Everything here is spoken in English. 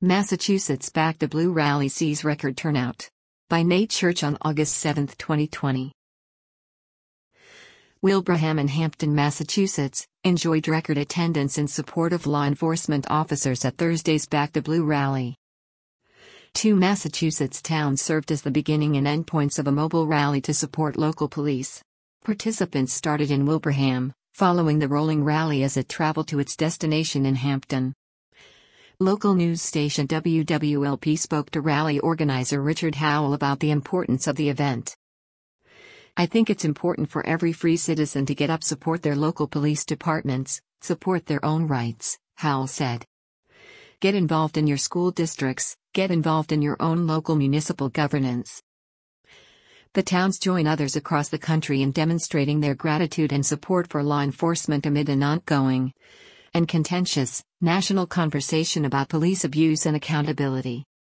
Massachusetts Back the Blue rally sees record turnout. By Nate Church on August 7, 2020. Wilbraham and Hampton, Massachusetts, enjoyed record attendance in support of law enforcement officers at Thursday's Back the Blue rally. Two Massachusetts towns served as the beginning and endpoints of a mobile rally to support local police. Participants started in Wilbraham, following the rolling rally as it traveled to its destination in Hampton. Local news station WWLP spoke to rally organizer Richard Howell about the importance of the event. "I think it's important for every free citizen to get up, support their local police departments, support their own rights," Howell said. "Get involved in your school districts, get involved in your own local municipal governance." The towns join others across the country in demonstrating their gratitude and support for law enforcement amid an ongoing and contentious national conversation about police abuse and accountability.